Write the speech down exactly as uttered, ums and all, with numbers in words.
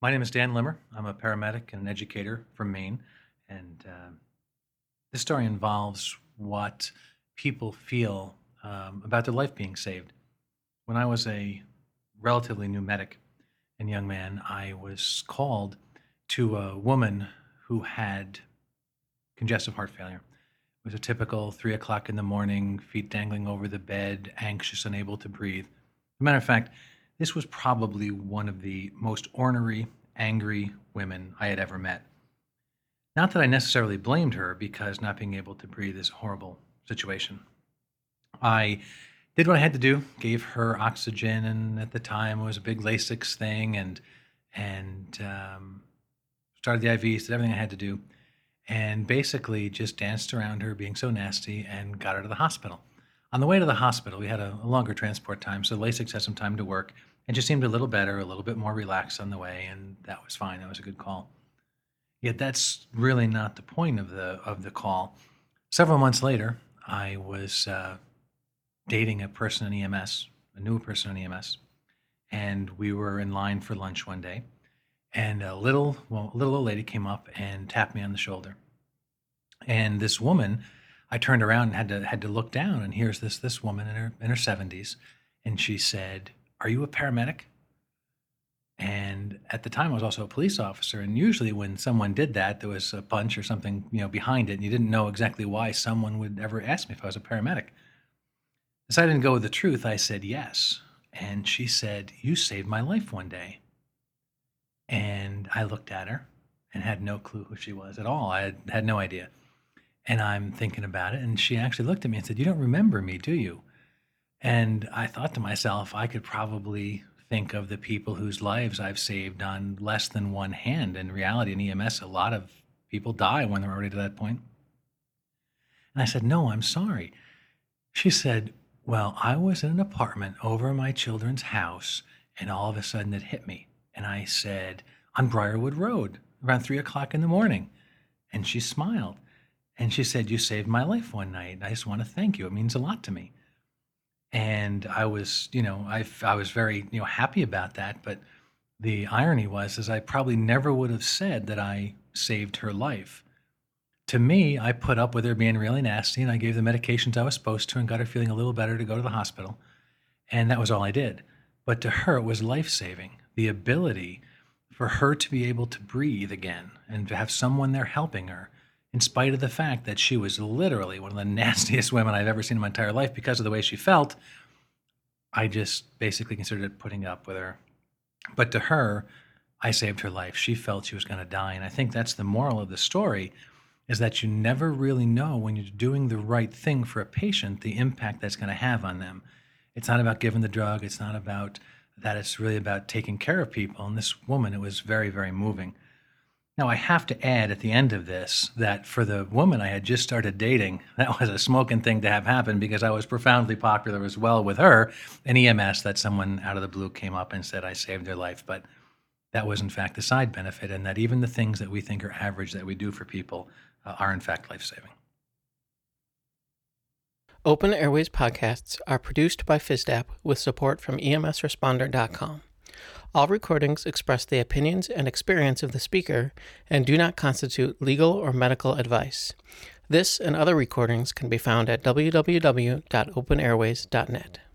My name is Dan Limmer. I'm a paramedic and an educator from Maine. And uh, this story involves what people feel um, about their life being saved. When I was a relatively new medic and young man, I was called to a woman who had congestive heart failure. It was a typical three o'clock in the morning, feet dangling over the bed, anxious, unable to breathe. As a matter of fact, this was probably one of the most ornery, angry women I had ever met. Not that I necessarily blamed her, because not being able to breathe is a horrible situation. I did what I had to do, gave her oxygen, and at the time it was a big Lasix thing, and and um, started the I Vs, did everything I had to do, and basically just danced around her being so nasty and got her to the hospital. On the way to the hospital, we had a, a longer transport time, so Lasix had some time to work, and just seemed a little better, a little bit more relaxed on the way, and that was fine. That was a good call. Yet that's really not the point of the of the call. Several months later, I was uh, dating a person in E M S, a new person in E M S, and we were in line for lunch one day, and a little well, a little old lady came up and tapped me on the shoulder. And this woman, I turned around and had to had to look down, and here's this this woman in her in her seventies, and she said, "Are you a paramedic?" And at the time, I was also a police officer, and usually when someone did that, there was a punch or something, you know, behind it, and you didn't know exactly why someone would ever ask me if I was a paramedic. As I didn't go with the truth, I said yes, and she said, "You saved my life one day." And I looked at her and had no clue who she was at all. I had, had no idea. And I'm thinking about it, and she actually looked at me and said, "You don't remember me, do you?" And I thought to myself, I could probably think of the people whose lives I've saved on less than one hand. In reality, in E M S, a lot of people die when they're already to that point. And I said, "No, I'm sorry." She said, "Well, I was in an apartment over my children's house, and all of a sudden it hit me." And I said, "On Briarwood Road, around three o'clock in the morning." And she smiled. And she said, "You saved my life one night. I just want to thank you. It means a lot to me." And I was, you know, I, I was very, you know, happy about that. But the irony was, is I probably never would have said that I saved her life. To me, I put up with her being really nasty, and I gave the medications I was supposed to and got her feeling a little better to go to the hospital. And that was all I did. But to her, it was life-saving. The ability for her to be able to breathe again and to have someone there helping her, in spite of the fact that she was literally one of the nastiest women I've ever seen in my entire life because of the way she felt, I just basically considered putting up with her. But to her, I saved her life. She felt she was going to die. And I think that's the moral of the story, is that you never really know when you're doing the right thing for a patient, the impact that's going to have on them. It's not about giving the drug. It's not about that. It's really about taking care of people. And this woman, it was very, very moving. Now, I have to add at the end of this that for the woman I had just started dating, that was a smoking thing to have happen, because I was profoundly popular as well with her in E M S, that someone out of the blue came up and said I saved their life. But that was, in fact, a side benefit, and that even the things that we think are average that we do for people uh, are, in fact, life-saving. Open Airways podcasts are produced by FISDAP with support from E M S responder dot com. All recordings express the opinions and experience of the speaker and do not constitute legal or medical advice. This and other recordings can be found at w w w dot open airways dot net.